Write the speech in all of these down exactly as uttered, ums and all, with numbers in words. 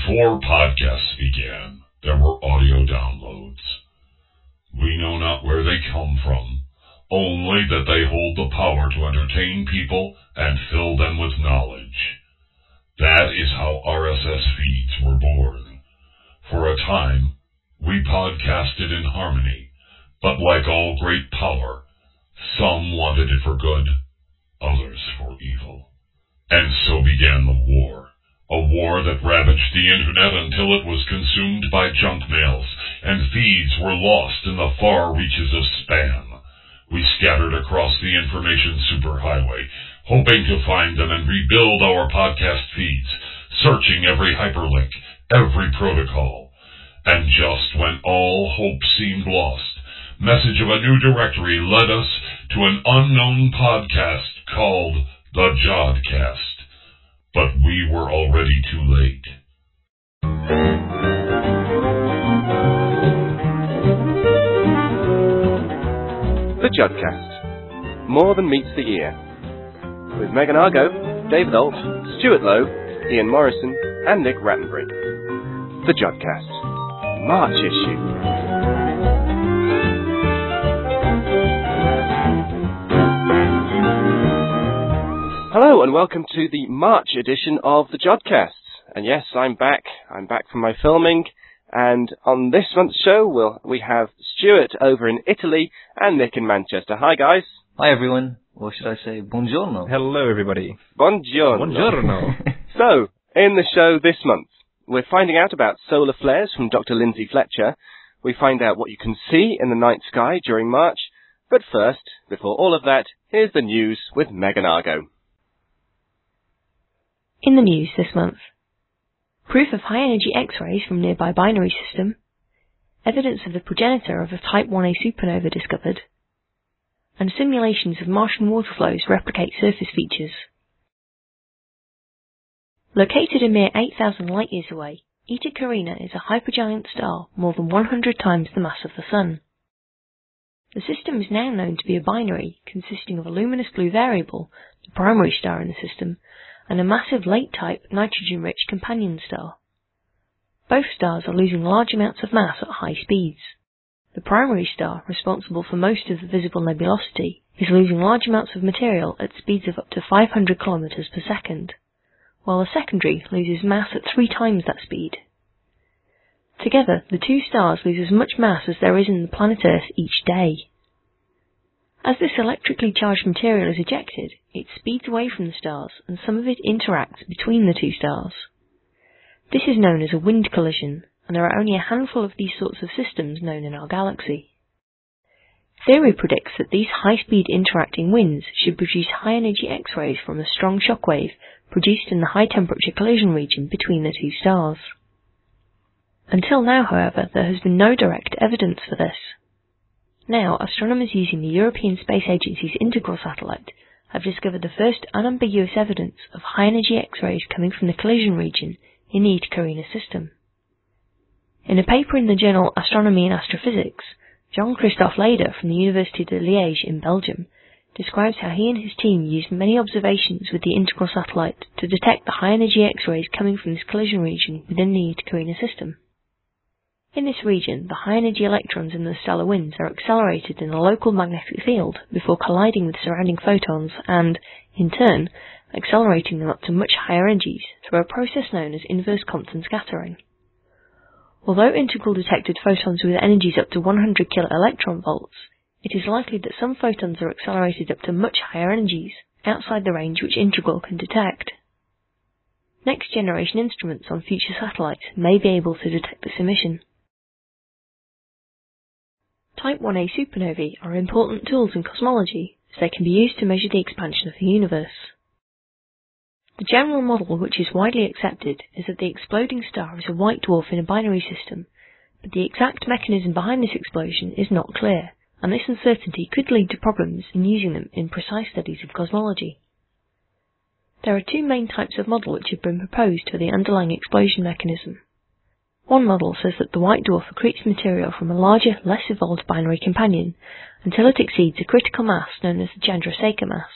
Before podcasts began, there were audio downloads. We know not where they come from, only that they hold the power to entertain people and fill them with knowledge. That is how R S S feeds were born. For a time, we podcasted in harmony, but like all great power, some wanted it for good, others for evil. And so began the war. A war that ravaged the internet until it was consumed by junk mails, and feeds were lost in the far reaches of spam. We scattered across the information superhighway, hoping to find them and rebuild our podcast feeds, searching every hyperlink, every protocol. And just when all hope seemed lost, message of a new directory led us to an unknown podcast called The Jodcast. But we were already too late. The Jodcast. More than meets the ear. With Megan Argo, David Alt, Stuart Lowe, Ian Morrison, and Nick Rattenbury. The Jodcast. March issue. Hello and welcome to the March edition of the Jodcast. And yes, I'm back. I'm back from my filming. And on this month's show, we'll, we have Stuart over in Italy and Nick in Manchester. Hi, guys. Hi, everyone. Or should I say, buongiorno? Hello, everybody. Buongiorno. Buongiorno. So, in the show this month, we're finding out about solar flares from Doctor Lindsay Fletcher. We find out what you can see in the night sky during March. But first, before all of that, here's the news with Megan Argo. In the news this month, proof of high-energy X-rays from nearby binary system, evidence of the progenitor of a Type one A supernova discovered, and simulations of Martian water flows replicate surface features. Located a mere eight thousand light-years away, Eta Carina is a hypergiant star more than one hundred times the mass of the Sun. The system is now known to be a binary consisting of a luminous blue variable, the primary star in the system, and a massive late-type nitrogen-rich companion star. Both stars are losing large amounts of mass at high speeds. The primary star, responsible for most of the visible nebulosity, is losing large amounts of material at speeds of up to five hundred kilometers per second, while the secondary loses mass at three times that speed. Together, the two stars lose as much mass as there is in the planet Earth each day. As this electrically charged material is ejected, it speeds away from the stars, and some of it interacts between the two stars. This is known as a wind collision, and there are only a handful of these sorts of systems known in our galaxy. Theory predicts that these high-speed interacting winds should produce high-energy X-rays from a strong shockwave produced in the high-temperature collision region between the two stars. Until now, however, there has been no direct evidence for this. Now, astronomers using the European Space Agency's Integral satellite have discovered the first unambiguous evidence of high-energy X-rays coming from the collision region in the Eta Carina system. In a paper in the journal Astronomy and Astrophysics, Jean-Christophe Leder from the Université de Liège in Belgium describes how he and his team used many observations with the Integral satellite to detect the high-energy X-rays coming from this collision region within the Eta Carina system. In this region, the high-energy electrons in the stellar winds are accelerated in a local magnetic field before colliding with surrounding photons and, in turn, accelerating them up to much higher energies through a process known as inverse Compton scattering. Although Integral detected photons with energies up to one hundred kiloelectron volts, it is likely that some photons are accelerated up to much higher energies, outside the range which Integral can detect. Next-generation instruments on future satellites may be able to detect this emission. Type one A supernovae are important tools in cosmology, as they can be used to measure the expansion of the universe. The general model which is widely accepted is that the exploding star is a white dwarf in a binary system, but the exact mechanism behind this explosion is not clear, and this uncertainty could lead to problems in using them in precise studies of cosmology. There are two main types of model which have been proposed for the underlying explosion mechanism. One model says that the white dwarf accretes material from a larger, less evolved binary companion until it exceeds a critical mass known as the Chandrasekhar mass.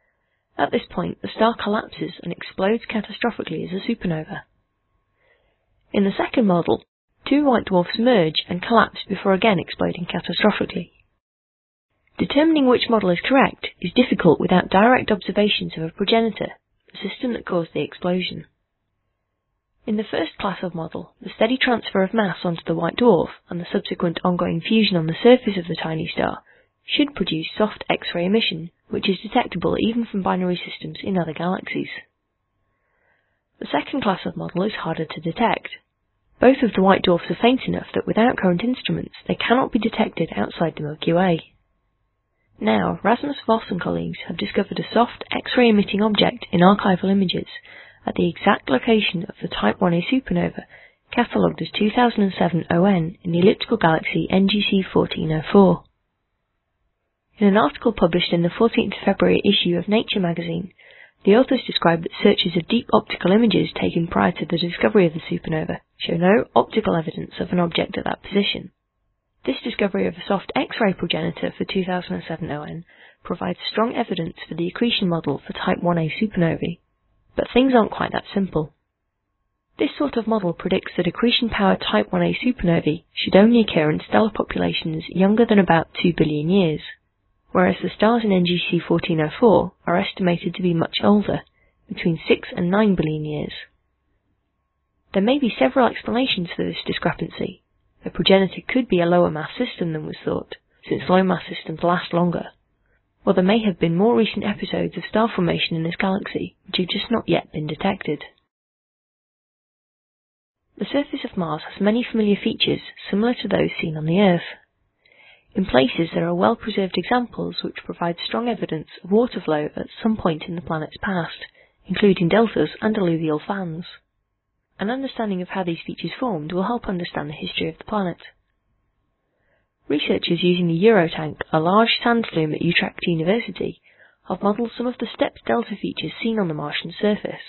At this point, the star collapses and explodes catastrophically as a supernova. In the second model, two white dwarfs merge and collapse before again exploding catastrophically. Determining which model is correct is difficult without direct observations of a progenitor, the system that caused the explosion. In the first class of model, the steady transfer of mass onto the white dwarf and the subsequent ongoing fusion on the surface of the tiny star should produce soft X-ray emission, which is detectable even from binary systems in other galaxies. The second class of model is harder to detect. Both of the white dwarfs are faint enough that without current instruments they cannot be detected outside the Milky Way. Now, Rasmus Voss and colleagues have discovered a soft X-ray emitting object in archival images at the exact location of the Type one A supernova, catalogued as two thousand seven O N in the elliptical galaxy N G C fourteen oh four. In an article published in the fourteenth of February issue of Nature magazine, the authors describe that searches of deep optical images taken prior to the discovery of the supernova show no optical evidence of an object at that position. This discovery of a soft X-ray progenitor for two thousand seven O N provides strong evidence for the accretion model for Type one A supernovae. But things aren't quite that simple. This sort of model predicts that accretion-powered Type one A supernovae should only occur in stellar populations younger than about two billion years, whereas the stars in N G C fourteen oh four are estimated to be much older, between six and nine billion years. There may be several explanations for this discrepancy. The progenitor could be a lower mass system than was thought, since low mass systems last longer. Or there may have been more recent episodes of star formation in this galaxy, which have just not yet been detected. The surface of Mars has many familiar features similar to those seen on the Earth. In places there are well-preserved examples which provide strong evidence of water flow at some point in the planet's past, including deltas and alluvial fans. An understanding of how these features formed will help understand the history of the planet. Researchers using the Eurotank, a large sand flume at Utrecht University, have modelled some of the stepped delta features seen on the Martian surface.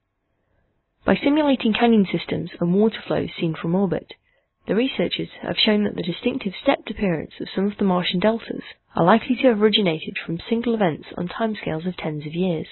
By simulating canyon systems and water flows seen from orbit, the researchers have shown that the distinctive stepped appearance of some of the Martian deltas are likely to have originated from single events on timescales of tens of years.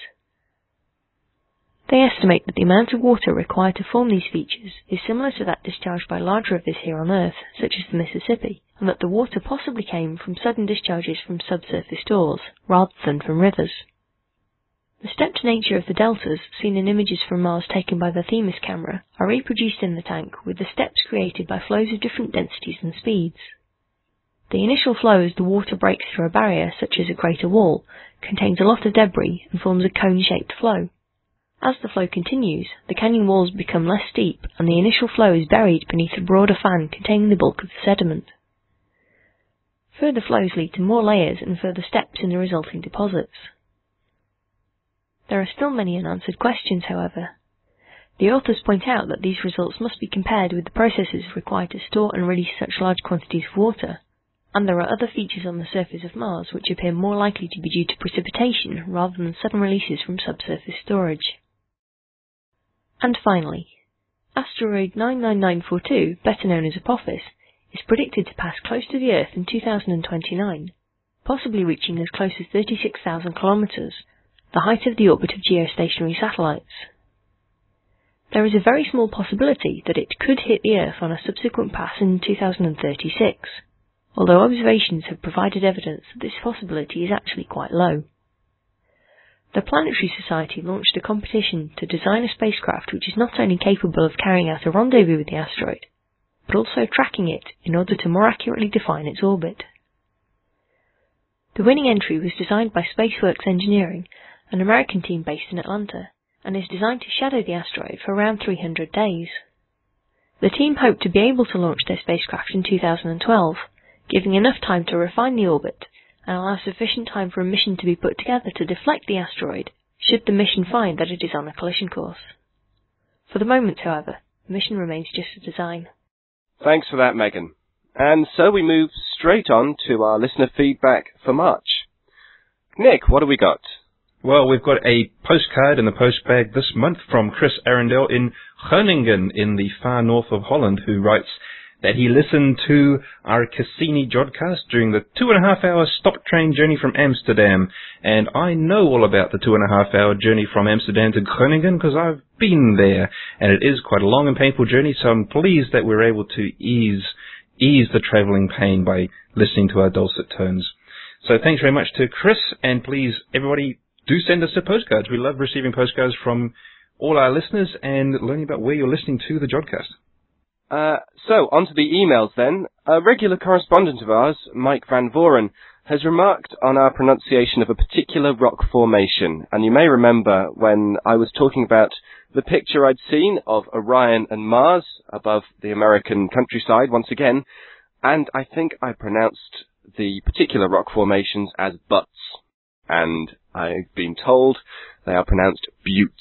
They estimate that the amount of water required to form these features is similar to that discharged by large rivers here on Earth, such as the Mississippi, and that the water possibly came from sudden discharges from subsurface stores, rather than from rivers. The stepped nature of the deltas, seen in images from Mars taken by the Themis camera, are reproduced in the tank with the steps created by flows of different densities and speeds. The initial flow as the water breaks through a barrier, such as a crater wall, contains a lot of debris and forms a cone-shaped flow. As the flow continues, the canyon walls become less steep and the initial flow is buried beneath a broader fan containing the bulk of the sediment. Further flows lead to more layers and further steps in the resulting deposits. There are still many unanswered questions, however. The authors point out that these results must be compared with the processes required to store and release such large quantities of water, and there are other features on the surface of Mars which appear more likely to be due to precipitation rather than sudden releases from subsurface storage. And finally, asteroid nine nine nine four two, better known as Apophis, is predicted to pass close to the Earth in two thousand twenty-nine, possibly reaching as close as thirty-six thousand kilometres, the height of the orbit of geostationary satellites. There is a very small possibility that it could hit the Earth on a subsequent pass in two thousand thirty-six, although observations have provided evidence that this possibility is actually quite low. The Planetary Society launched a competition to design a spacecraft which is not only capable of carrying out a rendezvous with the asteroid, but also tracking it in order to more accurately define its orbit. The winning entry was designed by SpaceWorks Engineering, an American team based in Atlanta, and is designed to shadow the asteroid for around three hundred days. The team hoped to be able to launch their spacecraft in two thousand twelve, giving enough time to refine the orbit and allow sufficient time for a mission to be put together to deflect the asteroid, should the mission find that it is on a collision course. For the moment, however, the mission remains just a design. Thanks for that, Megan. And so we move straight on to our listener feedback for March. Nick, what have we got? Well, we've got a postcard in the postbag this month from Chris Arundel in Groningen in the far north of Holland, who writes that he listened to our Cassini Jodcast during the two and a half hour stop train journey from Amsterdam. And I know all about the two and a half hour journey from Amsterdam to Groningen because I've been there, and it is quite a long and painful journey, so I'm pleased that we're able to ease ease the travelling pain by listening to our dulcet tones. So thanks very much to Chris, and please, everybody, do send us the postcards. We love receiving postcards from all our listeners and learning about where you're listening to the Jodcast. Uh, so, on to the emails then. A regular correspondent of ours, Mike Van Voren, has remarked on our pronunciation of a particular rock formation, and you may remember when I was talking about the picture I'd seen of Orion and Mars above the American countryside once again, and I think I pronounced the particular rock formations as butts, and I've been told they are pronounced buttes,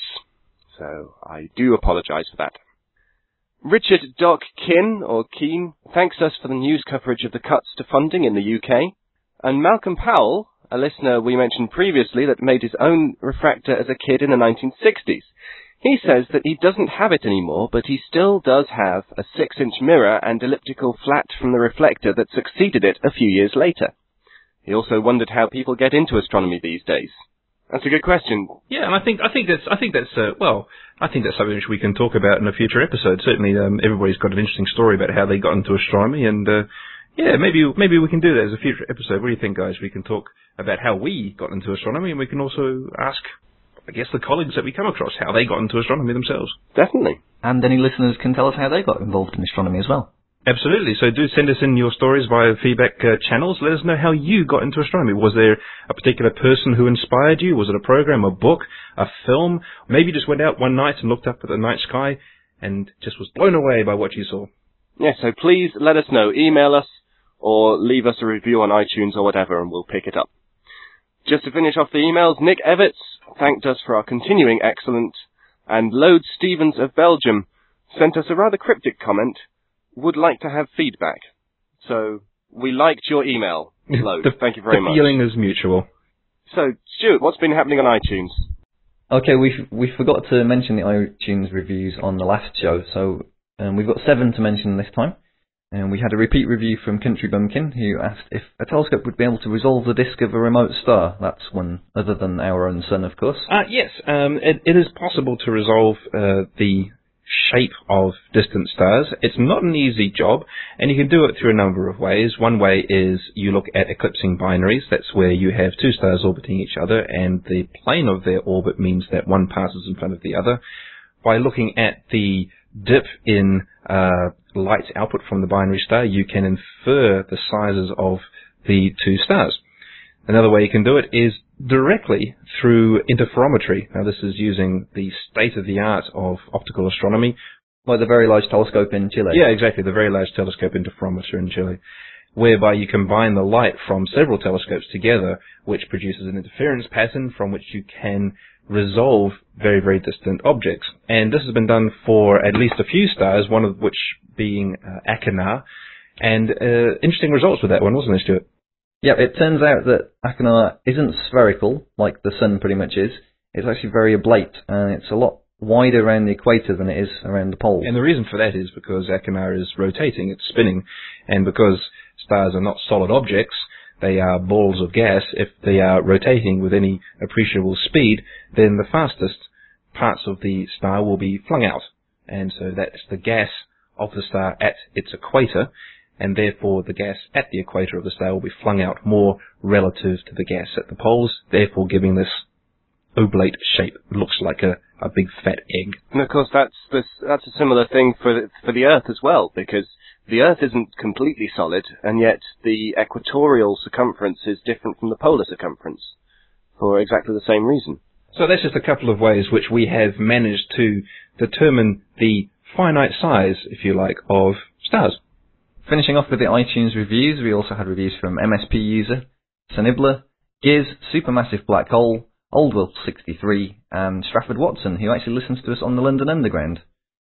so I do apologise for that. Richard Doc Kin, or Keen, thanks us for the news coverage of the cuts to funding in the U K. And Malcolm Powell, a listener we mentioned previously that made his own refractor as a kid in the nineteen sixties. He says that he doesn't have it anymore, but he still does have a six-inch mirror and elliptical flat from the reflector that succeeded it a few years later. He also wondered how people get into astronomy these days. That's a good question. Yeah, and I think I think that's I think that's uh, well, I think that's something which we can talk about in a future episode. Certainly, um, everybody's got an interesting story about how they got into astronomy, and uh, yeah, maybe maybe we can do that as a future episode. What do you think, guys? We can talk about how we got into astronomy, and we can also ask, I guess, the colleagues that we come across how they got into astronomy themselves. Definitely. And any listeners can tell us how they got involved in astronomy as well. Absolutely. So do send us in your stories via feedback uh, channels. Let us know how you got into astronomy. Was there a particular person who inspired you? Was it a program, a book, a film? Maybe you just went out one night and looked up at the night sky and just was blown away by what you saw. Yeah, so please let us know. Email us or leave us a review on iTunes or whatever, and we'll pick it up. Just to finish off the emails, Nick Evitts thanked us for our continuing excellence, and Lode Stevens of Belgium sent us a rather cryptic comment. Would like to have feedback. So, we liked your email, Lode. the, Thank you very the much. The feeling is mutual. So, Stuart, what's been happening on iTunes? Okay, we we forgot to mention the iTunes reviews on the last show, so um, we've got seven to mention this time. And we had a repeat review from Country Bumpkin, who asked if a telescope would be able to resolve the disk of a remote star. That's one other than our own sun, of course. Uh, yes, um, it, it is possible to resolve uh, the shape of distant stars. It's not an easy job, and you can do it through a number of ways. One way is you look at eclipsing binaries. That's where you have two stars orbiting each other, and the plane of their orbit means that one passes in front of the other. By looking at the dip in uh, light output from the binary star, you can infer the sizes of the two stars. Another way you can do it is directly through interferometry. Now, this is using the state-of-the-art of optical astronomy. Like the Very Large Telescope in Chile. Yeah, exactly, the Very Large Telescope interferometer in Chile, whereby you combine the light from several telescopes together, which produces an interference pattern from which you can resolve very, very distant objects. And this has been done for at least a few stars, one of which being uh, Achernar, and uh, interesting results with that one, wasn't there, Stuart? Yeah, it turns out that Achernar isn't spherical, like the sun pretty much is. It's actually very oblate, and it's a lot wider around the equator than it is around the poles. And the reason for that is because Achernar is rotating, it's spinning, and because stars are not solid objects, they are balls of gas. If they are rotating with any appreciable speed, then the fastest parts of the star will be flung out. And so that's the gas of the star at its equator, and therefore the gas at the equator of the star will be flung out more relative to the gas at the poles, therefore giving this oblate shape. It looks like a, a big fat egg. And of course that's this, that's a similar thing for the, for the Earth as well, because the Earth isn't completely solid, and yet the equatorial circumference is different from the polar circumference for exactly the same reason. So that's just a couple of ways which we have managed to determine the finite size, if you like, of stars. Finishing off with the iTunes reviews, we also had reviews from M S P User, Sanibla, Giz, Supermassive Black Hole, Old Wolf sixty-three, and Strafford Watson, who actually listens to us on the London Underground.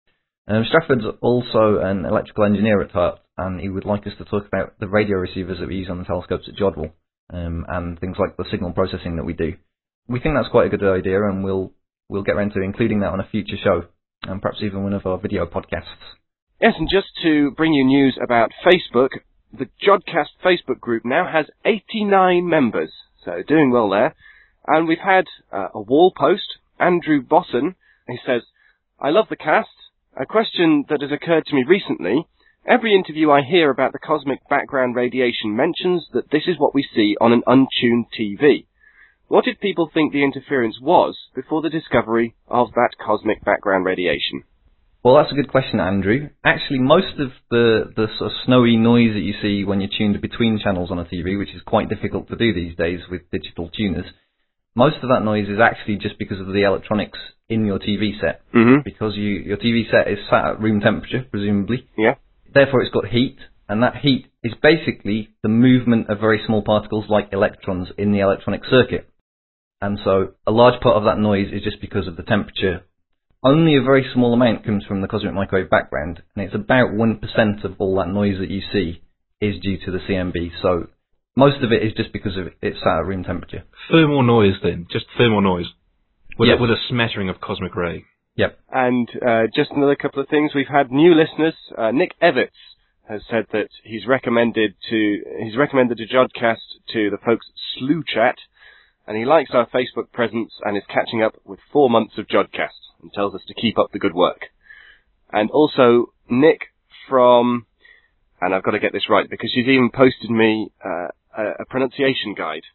Um, Strafford's also an electrical engineer at heart, and he would like us to talk about the radio receivers that we use on the telescopes at Jodrell, um, and things like the signal processing that we do. We think that's quite a good idea, and we'll we'll get around to including that on a future show, and perhaps even one of our video podcasts. Yes, and just to bring you news about Facebook, the Jodcast Facebook group now has eighty-nine members, so doing well there. And we've had uh, a wall post, Andrew Bosson, he says, I love the cast. A question that has occurred to me recently. Every interview I hear about the cosmic background radiation mentions that this is what we see on an untuned T V. What did people think the interference was before the discovery of that cosmic background radiation? Well, that's a good question, Andrew. Actually, most of the, the sort of snowy noise that you see when you're tuned between channels on a T V, which is quite difficult to do these days with digital tuners, most of that noise is actually just because of the electronics in your T V set. Mm-hmm. Because you, your T V set is sat at room temperature, presumably. Yeah. Therefore, it's got heat, and that heat is basically the movement of very small particles like electrons in the electronic circuit. And so a large part of that noise is just because of the temperature. Only a very small amount comes from the cosmic microwave background, and it's about one percent of all that noise that you see is due to the C M B. So most of it is just because of it's sat at room temperature. Thermal noise, then. Just thermal noise. With, Yes. a, with a smattering of cosmic ray. Yep. And uh, just another couple of things. We've had new listeners. Uh, Nick Evitts has said that he's recommended to he's recommended a Jodcast to the folks at Slew Chat, and he likes our Facebook presence and is catching up with four months of Jodcast and tells us to keep up the good work. And also Nick from, and I've got to get this right because she's even posted me uh, a, a pronunciation guide.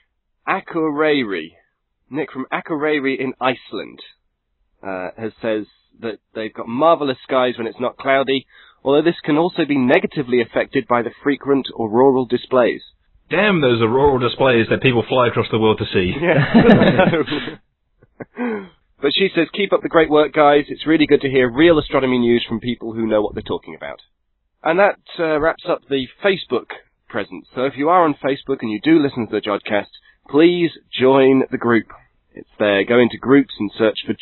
Akureyri. Nick from Akureyri in Iceland. Uh, has says that they've got marvellous skies when it's not cloudy, although this can also be negatively affected by the frequent auroral displays. Damn those auroral displays that people fly across the world to see. Yeah. But she says, keep up the great work, guys. It's really good to hear real astronomy news from people who know what they're talking about. And that uh, wraps up the Facebook presence. So if you are on Facebook and you do listen to the Jodcast, please join the group. It's there. Go into groups and search for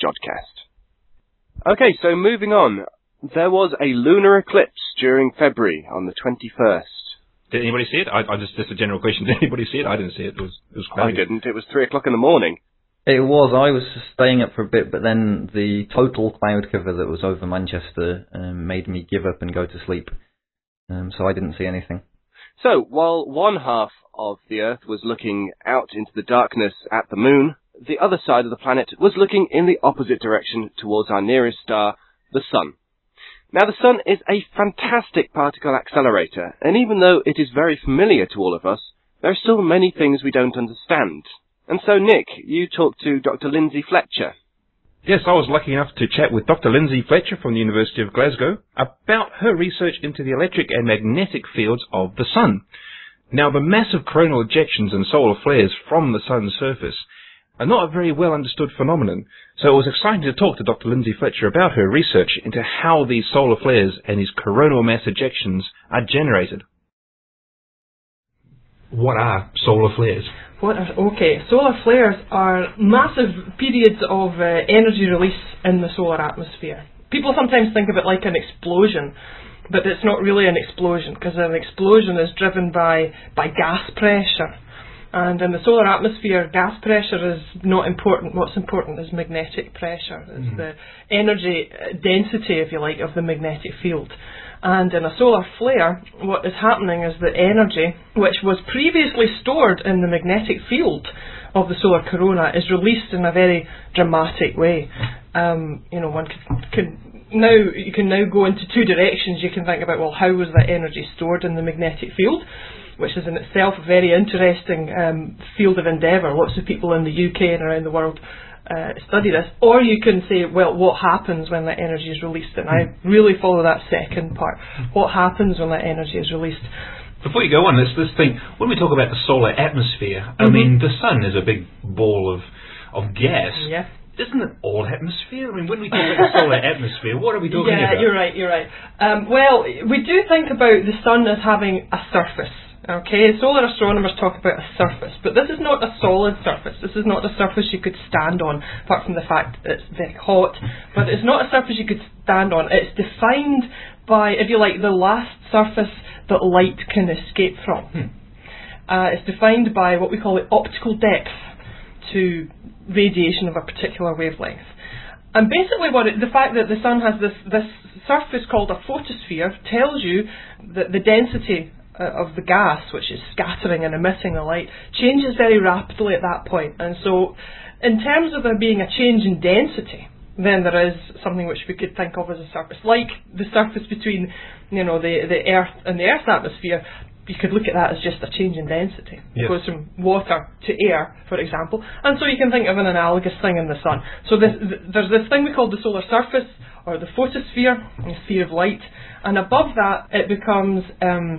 Jodcast. Okay, so moving on. There was a lunar eclipse during February on the twenty-first. Did anybody see it? I, I just, just a general question. Did anybody see it? I didn't see it. It was, it was I cloudy. didn't. It was three o'clock in the morning. It was. I was staying up for a bit, but then the total cloud cover that was over Manchester um, made me give up and go to sleep. Um, so I didn't see anything. So, while one half of the Earth was looking out into the darkness at the moon, the other side of the planet was looking in the opposite direction towards our nearest star, the Sun. Now, the Sun is a fantastic particle accelerator, and even though it is very familiar to all of us, there are still many things we don't understand. And so, Nick, you talked to Doctor Lindsay Fletcher. Yes, I was lucky enough to chat with Doctor Lindsay Fletcher from the University of Glasgow about her research into the electric and magnetic fields of the Sun. Now, the massive coronal ejections and solar flares from the Sun's surface are not a very well understood phenomenon, so it was exciting to talk to Doctor Lindsay Fletcher about her research into how these solar flares and these coronal mass ejections are generated. What are solar flares? What are, okay, solar flares are massive periods of uh, energy release in the solar atmosphere. People sometimes think of it like an explosion, but it's not really an explosion, because an explosion is driven by, by gas pressure. And in the solar atmosphere, gas pressure is not important. What's important is magnetic pressure. It's mm-hmm. the energy density, if you like, of the magnetic field. And in a solar flare, what is happening is that energy, which was previously stored in the magnetic field of the solar corona, is released in a very dramatic way. Um, you know, one could, could now you can now go into two directions. You can think about, well, how was that energy stored in the magnetic field, which is in itself a very interesting um, field of endeavour. Lots of people in the U K and around the world uh, study this. Or you can say, well, what happens when that energy is released? And I really follow that second part. What happens when that energy is released? Before you go on, this this thing, when we talk about the solar atmosphere, mm-hmm. I mean, the sun is a big ball of of gas. Yeah. Isn't it all atmosphere? I mean, when we talk about the solar atmosphere, what are we talking yeah, about? Yeah, you're right, you're right. Um, well, we do think about the sun as having a surface. Okay, solar astronomers talk about a surface, but this is not a solid surface. This is not a surface you could stand on, apart from the fact that it's very hot. But it's not a surface you could stand on. It's defined by, if you like, the last surface that light can escape from. Hmm. Uh, it's defined by what we call the optical depth to radiation of a particular wavelength. And basically what it, the fact that the sun has this, this surface called a photosphere tells you that the density uh, of the gas, which is scattering and emitting the light, changes very rapidly at that point. And so in terms of there being a change in density, then there is something which we could think of as a surface, like the surface between, you know, the the Earth and the Earth's atmosphere. You could look at that as just a change in density. It yes. goes from water to air, for example, and so you can think of an analogous thing in the sun. So this, th- there's this thing we call the solar surface, or the photosphere, the sphere of light, and above that it becomes um,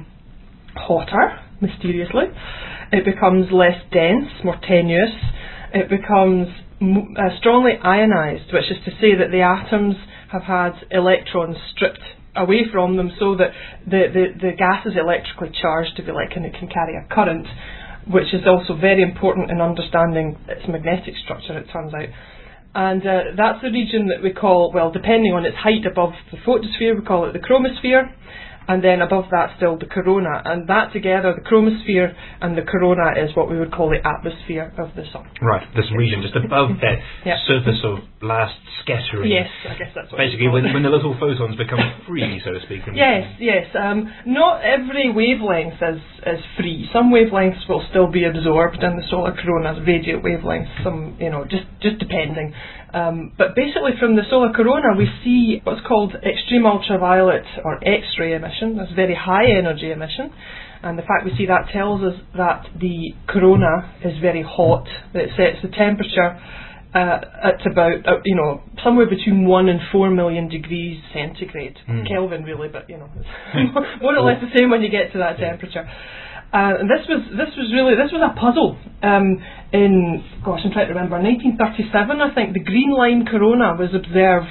hotter, mysteriously. It becomes less dense, more tenuous. It becomes m- uh, strongly ionized, which is to say that the atoms have had electrons stripped away from them, so that the, the, the gas is electrically charged, if you like, and it can carry a current, which is also very important in understanding its magnetic structure, it turns out. And uh, that's the region that we call, well, depending on its height above the photosphere, we call it the chromosphere. And then above that still the corona, and that together, the chromosphere and the corona, is what we would call the atmosphere of the sun. Right, this region just above that yeah. surface of last scattering. Yes, I guess that's what basically when, it. when the little photons become free, so to speak. Yes, yes. Um, not every wavelength is, is free. Some wavelengths will still be absorbed in the solar corona, radio wavelengths, some, you know, just, just depending. Um, but basically from the solar corona we see what's called extreme ultraviolet or X-ray emission. That's very high energy emission, and the fact we see that tells us that the corona is very hot. It sets the temperature uh, at about uh, you know somewhere between one and four million degrees centigrade, mm. Kelvin really, but you know it's more or less the same when you get to that temperature. Uh, and this was this was really this was a puzzle. Um, in gosh, I'm trying to remember, nineteen thirty-seven, I think, the green line corona was observed,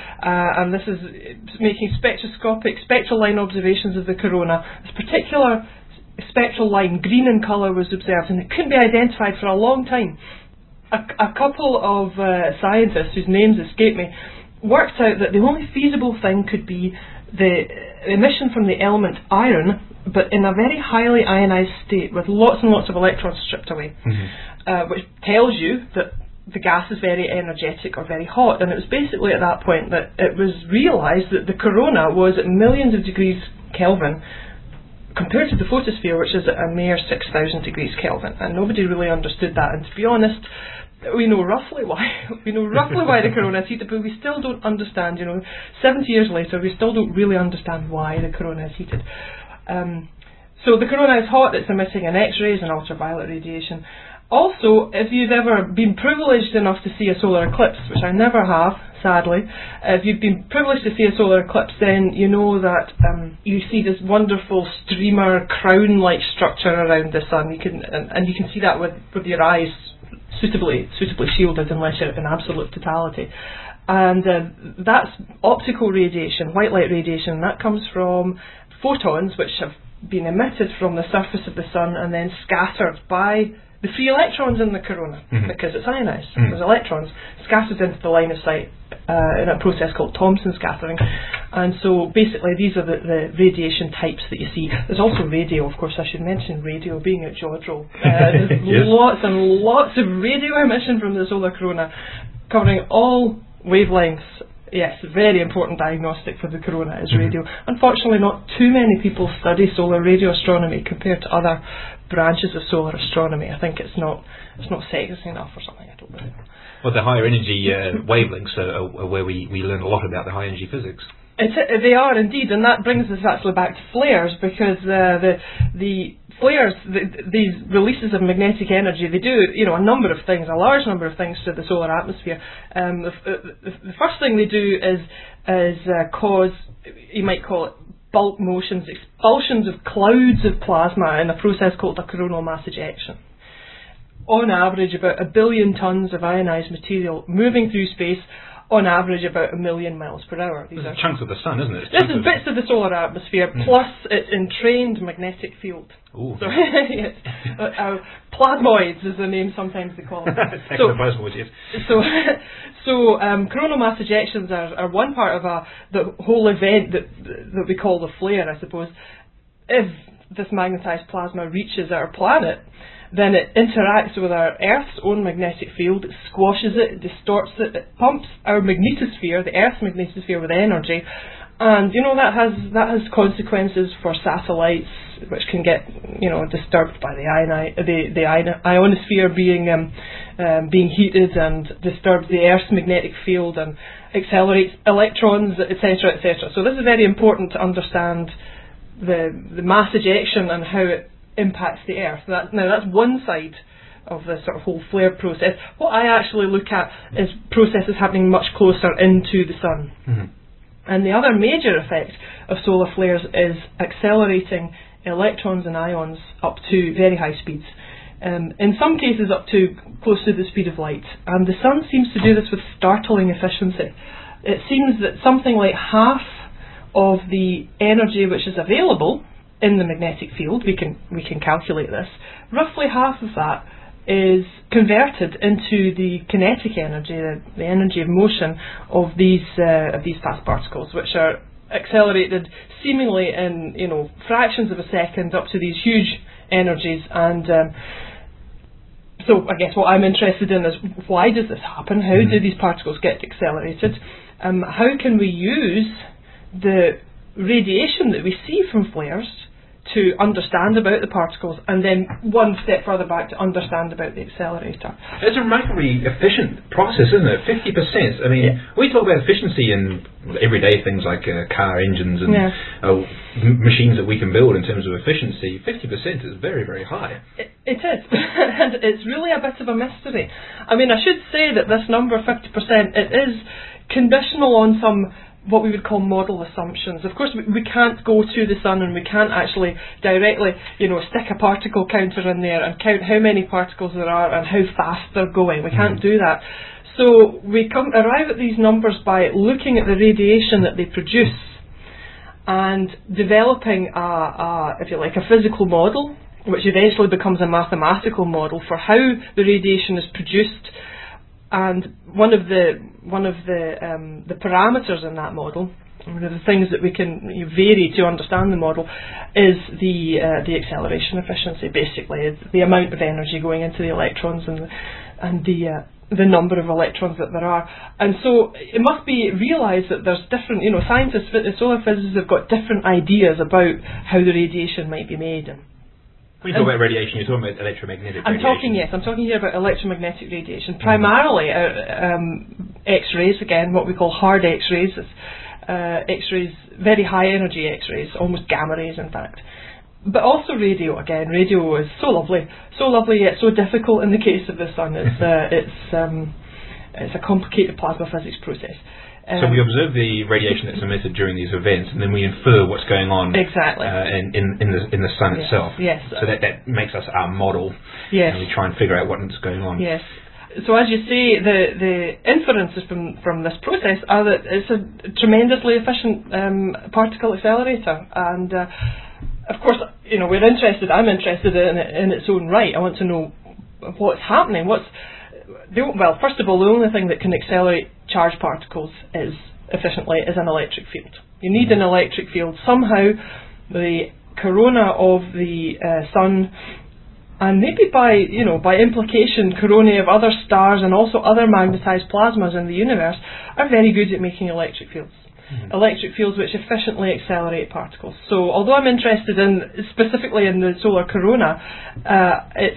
uh, and this is making spectroscopic spectral line observations of the corona. This particular spectral line, green in colour, was observed, and it couldn't be identified for a long time. A, a couple of uh, scientists whose names escape me worked out that the only feasible thing could be the emission from the element iron, but in a very highly ionized state with lots and lots of electrons stripped away, mm-hmm. uh, which tells you that the gas is very energetic or very hot. And it was basically at that point that it was realised that the corona was at millions of degrees Kelvin compared to the photosphere, which is at a mere six thousand degrees Kelvin, and nobody really understood that. And to be honest, we know roughly why. We know roughly why the corona is heated, but we still don't understand. You know, seventy years later, we still don't really understand why the corona is heated. Um, so the corona is hot. It's emitting an X-rays and ultraviolet radiation. Also, if you've ever been privileged enough to see a solar eclipse, which I never have, sadly, if you've been privileged to see a solar eclipse, then you know that um, you see this wonderful streamer crown-like structure around the sun. You can and, and you can see that with, with your eyes suitably suitably shielded unless you're in absolute totality. And uh, that's optical radiation, white light radiation. That comes from photons which have been emitted from the surface of the sun and then scattered by the free electrons in the corona, mm-hmm. because it's ionized. Mm-hmm. There's electrons scattered into the line of sight uh, in a process called Thomson scattering. And so basically these are the, the radiation types that you see. There's also radio, of course. I should mention radio, being at Jodrell. Uh, there's yes. lots and lots of radio emission from the solar corona, covering all wavelengths. Yes, very important diagnostic for the corona is radio. Mm-hmm. Unfortunately, not too many people study solar radio astronomy compared to other branches of solar astronomy. I think it's not it's not sexy enough or something. I don't know. Well, the higher energy uh, wavelengths are, are where we, we learn a lot about the high energy physics. It's, uh, they are indeed, and that brings us actually back to flares, because uh, the the flares, the, these releases of magnetic energy, they do, you know, a number of things, a large number of things to the solar atmosphere. Um, the, the, the first thing they do is is uh, cause, you might call it bulk motions, expulsions of clouds of plasma in a process called a coronal mass ejection. On average, about a billion tons of ionized material moving through space. On average, about a million miles per hour. These this are is chunks of the sun, isn't it? This is bits of the solar atmosphere, mm. plus its entrained magnetic field. Ooh. So, yes, uh, uh, plasmoids is the name sometimes they call them. so, plasmoids, yes. so, so um, coronal mass ejections are, are one part of a, the whole event that that we call the flare, I suppose. If this magnetized plasma reaches our planet, then it interacts with our Earth's own magnetic field, it squashes it, it distorts it, it pumps our magnetosphere, the Earth's magnetosphere, with energy, and you know that has that has consequences for satellites, which can get, you know, disturbed by the ioni- the the ionosphere being um, um, being heated and disturbs the Earth's magnetic field and accelerates electrons, et cetera, et cetera. So this is very important to understand the the mass ejection and how it impacts the Earth. That, now that's one side of the sort of whole flare process. What I actually look at is processes happening much closer into the Sun. Mm-hmm. And the other major effect of solar flares is accelerating electrons and ions up to very high speeds. Um, in some cases up to close to the speed of light. And the Sun seems to do this with startling efficiency. It seems that something like half of the energy which is available in the magnetic field, we can we can calculate this, roughly half of that is converted into the kinetic energy, the, the energy of motion of these uh, of these fast particles, which are accelerated seemingly in, you know, fractions of a second up to these huge energies. And um, so I guess what I'm interested in is, why does this happen? How mm-hmm. do these particles get accelerated? Um, how can we use the radiation that we see from flares to understand about the particles, and then one step further back to understand about the accelerator? It's a remarkably efficient process, isn't it? fifty percent. I mean, yeah. we talk about efficiency in everyday things like uh, car engines and yeah. uh, m- machines that we can build in terms of efficiency. fifty percent is very, very high. It, it is. And it's really a bit of a mystery. I mean, I should say that this number, fifty percent, it is conditional on some what we would call model assumptions. Of course, we, we can't go to the Sun, and we can't actually directly, you know, stick a particle counter in there and count how many particles there are and how fast they're going. We can't do that. So we come arrive at these numbers by looking at the radiation that they produce and developing a, a, if you like, a physical model, which eventually becomes a mathematical model for how the radiation is produced. And one of the one of the um, the parameters in that model, one of the things that we can you know, vary to understand the model, is the uh, the acceleration efficiency. Basically, is the amount of energy going into the electrons and the, and the uh, the number of electrons that there are. And so it must be realised that there's different, you know, scientists, solar physicists have got different ideas about how the radiation might be made. And when you talk about radiation, you're talking about electromagnetic I'm radiation. talking, yes, I'm talking here about electromagnetic radiation. Primarily uh, um, X-rays, again, what we call hard X-rays. Uh, X-rays, very high energy X-rays, almost gamma rays in fact. But also radio, again, radio is so lovely, so lovely yet so difficult in the case of the Sun. It's, uh, it's, um, it's a complicated plasma physics process. So we observe the radiation that's emitted during these events, and then we infer what's going on exactly uh, in, in, in the in the Sun yes, itself. Yes. So that, that makes us our model. Yes. And we try and figure out what's going on. Yes. So as you say, the the inferences from from this process are that it's a tremendously efficient um, particle accelerator, and uh, of course, you know, we're interested. I'm interested in it in its own right. I want to know what's happening. What's the, well, first of all, the only thing that can accelerate charged particles is efficiently is an electric field. You need an electric field. Somehow the corona of the uh, Sun, and maybe by, you know, by implication coronae of other stars and also other magnetized plasmas in the universe, are very good at making electric fields. Mm-hmm. Electric fields which efficiently accelerate particles. So although I'm interested in specifically in the solar corona, uh, it's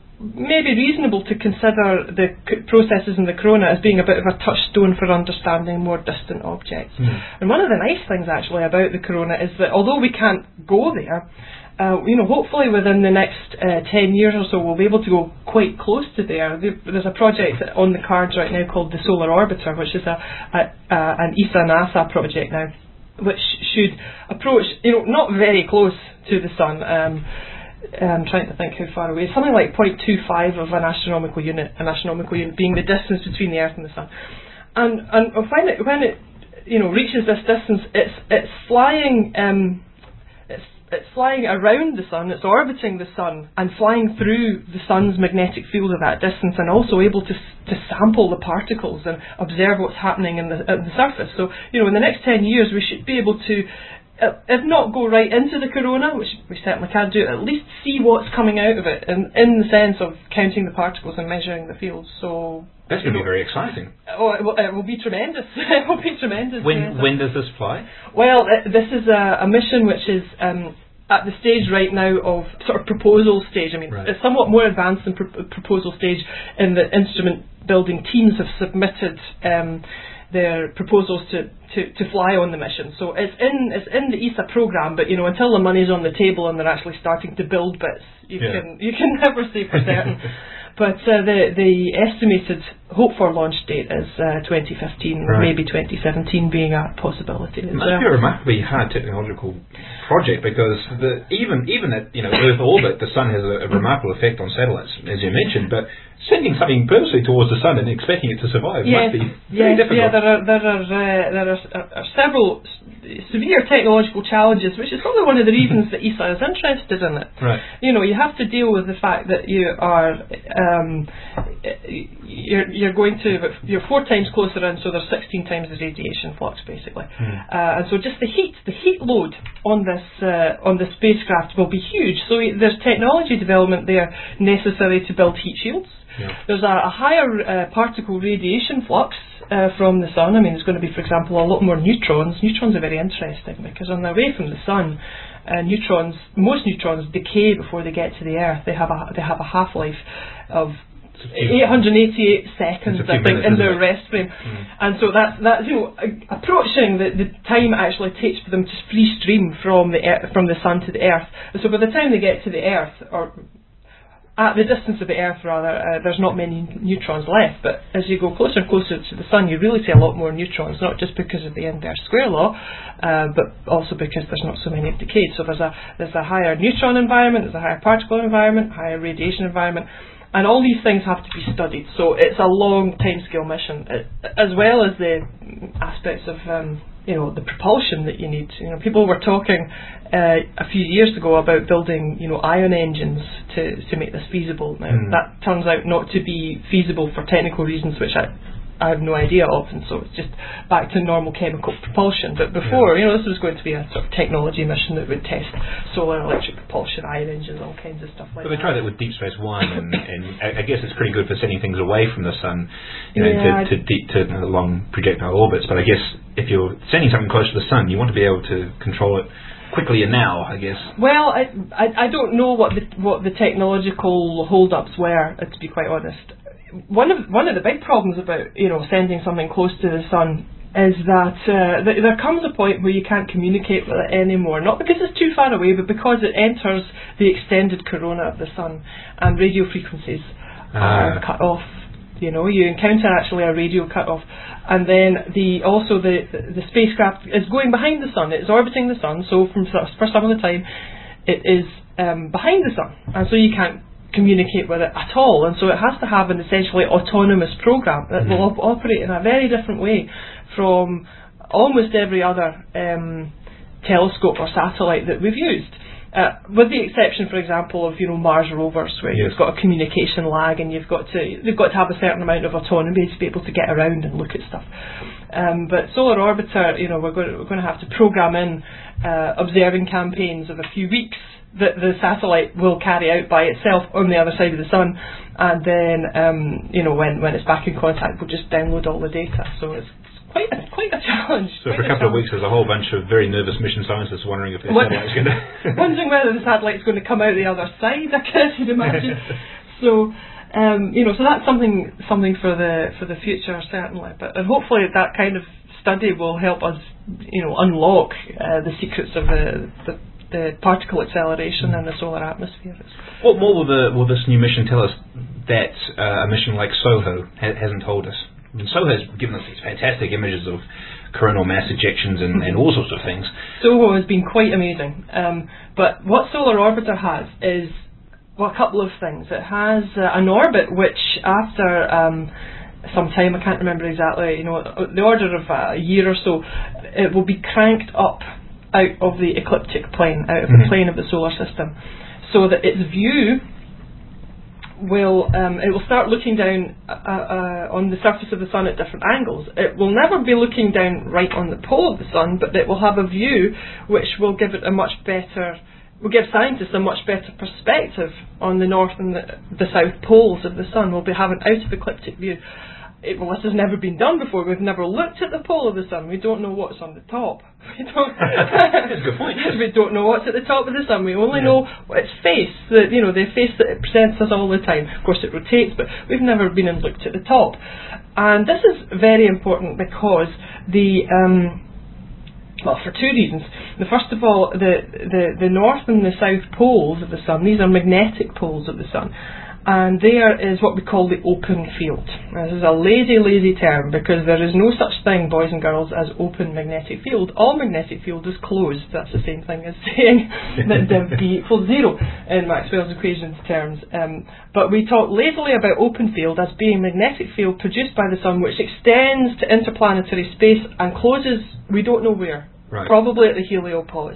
maybe reasonable to consider the c- processes in the corona as being a bit of a touchstone for understanding more distant objects. Mm. And one of the nice things actually about the corona is that although we can't go there, uh, you know, hopefully within the next uh, ten years or so we'll be able to go quite close to there. There's a project on the cards right now called the Solar Orbiter, which is a, a, a an E S A NASA project now, which should approach, you know, not very close to the Sun. Um, I'm trying to think how far away. Something like zero point two five of an astronomical unit. An astronomical unit being the distance between the Earth and the Sun. And and when it when it you know reaches this distance, it's it's flying um it's it's flying around the Sun. It's orbiting the Sun and flying through the Sun's magnetic field at that distance, and also able to to sample the particles and observe what's happening in the at the surface. So you know in the next ten years we should be able to, if not go right into the corona, which we certainly can't do, at least see what's coming out of it, in, in the sense of counting the particles and measuring the fields. So that's going to be very exciting. Oh, it will, it will be tremendous. It will be tremendous. When yes. when does this fly? Well, uh, this is a, a mission which is um, at the stage right now of sort of proposal stage. I mean, right. it's somewhat more advanced than pro- proposal stage in the instrument building teams have submitted um, their proposals to, to, to fly on the mission. So it's in it's in the E S A program, but you know, until the money's on the table and they're actually starting to build bits, you yeah. can you can never say for certain. But uh, the the estimated hope for launch date is uh, twenty fifteen, right. maybe twenty seventeen being a possibility. It must be a remarkably hard technological project, because the, even even at you know Earth orbit, the sun has a, a remarkable effect on satellites, as you mentioned. But sending something purposely towards the sun and expecting it to survive yes, must be very yes, difficult. Yeah, there are there are uh, there are, uh, are several s- severe technological challenges, which is probably one of the reasons that E S A is interested in it. Right. You know, you have to deal with the fact that you are um, you're you're going to you're four times closer in, so there's sixteen times the radiation flux basically, hmm. uh, and so just the heat the heat load on this uh, on the spacecraft will be huge. So there's technology development there necessary to build heat shields. Yeah. There's a, a higher uh, particle radiation flux uh, from the sun. I mean, there's going to be, for example, a lot more neutrons. Neutrons are very interesting because on their way from the sun, uh, neutrons, most neutrons decay before they get to the Earth. They have a they have a half-life of eight hundred eighty-eight seconds, I think, in their rest frame. Mm. And so that's that's you know approaching the, the time it actually takes for them to free stream from the earth, from the sun to the Earth. And so by the time they get to the Earth, or at the distance of the Earth, rather, uh, there's not many neutrons left. But as you go closer and closer to the Sun, you really see a lot more neutrons, not just because of the inverse square law, uh, but also because there's not so many have decayed. So there's a there's a higher neutron environment, there's a higher particle environment, higher radiation environment, and all these things have to be studied. So it's a long timescale mission, as well as the aspects of um, you know the propulsion that you need. You know, people were talking uh, a few years ago about building you know ion engines to to make this feasible. Now mm. that turns out not to be feasible for technical reasons, which I I have no idea of, and so it's just back to normal chemical propulsion. But before, yeah. you know, this was going to be a sort of technology mission that would test solar electric propulsion, ion engines, all kinds of stuff like but that. But they tried that with Deep Space One, and, and I guess it's pretty good for sending things away from the sun, you know, yeah, to, to deep to long projectile orbits. But I guess if you're sending something close to the sun, you want to be able to control it quickly and now, I guess. Well, I I, I don't know what the what the technological hold-ups were, uh, to be quite honest. One of one of the big problems about you know sending something close to the sun is that uh, th- there comes a point where you can't communicate with it anymore. Not because it's too far away, but because it enters the extended corona of the sun, and radio frequencies ah. are cut off. You know, you encounter actually a radio cut off, and then the also the the spacecraft is going behind the sun. It's orbiting the sun, so from for some of the time, it is um, behind the sun, and so you can't communicate with it at all, and so it has to have an essentially autonomous program that mm-hmm. will op- operate in a very different way from almost every other um, telescope or satellite that we've used, uh, with the exception, for example, of you know Mars rovers, where yes. you've got a communication lag, and you've got to they've got to have a certain amount of autonomy to be able to get around and look at stuff. Um, but Solar Orbiter, you know, we're going to, we're going to have to program in uh, observing campaigns of a few weeks that the satellite will carry out by itself on the other side of the sun, and then um, you know when, when it's back in contact, we'll just download all the data. So it's, it's quite a, quite a challenge. So for a couple of weeks, there's a whole bunch of very nervous mission scientists wondering if their what, satellite's going to wondering whether the satellite's going to come out the other side. I guess you'd imagine. So. Um, you know, so that's something something for the for the future certainly, but and hopefully that kind of study will help us, you know, unlock uh, the secrets of the, the the particle acceleration in the solar atmosphere. What more will the will this new mission tell us that uh, a mission like SOHO ha- hasn't told us? I mean, SOHO has given us these fantastic images of coronal mass ejections and, and all sorts of things. SOHO has been quite amazing, um, but what Solar Orbiter has is. Well, a couple of things. It has uh, an orbit which, after um, some time, I can't remember exactly, you know, the order of uh, a year or so, it will be cranked up out of the ecliptic plane, out of mm-hmm. the plane of the solar system, so that its view will um, it will start looking down uh, uh, on the surface of the sun at different angles. It will never be looking down right on the pole of the sun, but it will have a view which will give it a much better. Will give scientists a much better perspective on the north and the, the south poles of the sun. We'll be having out of ecliptic view. It, well, this has never been done before. We've never looked at the pole of the sun. We don't know what's on the top. We don't. It's good point. Yes. We don't know what's at the top of the sun. We only Yeah. know its face, the, you know, the face that it presents us all the time. Of course it rotates, but we've never been and looked at the top. And this is very important because the... Um, Well, for two reasons. The first of all, the, the, the north and the south poles of the sun, these are magnetic poles of the sun, and there is what we call the open field. Now, this is a lazy, lazy term because there is no such thing, boys and girls, as open magnetic field. All magnetic field is closed. That's the same thing as saying that div B equals zero in Maxwell's equations terms. Um, but we talk lazily about open field as being magnetic field produced by the sun which extends to interplanetary space and closes, we don't know where. Right. Probably at the heliopause.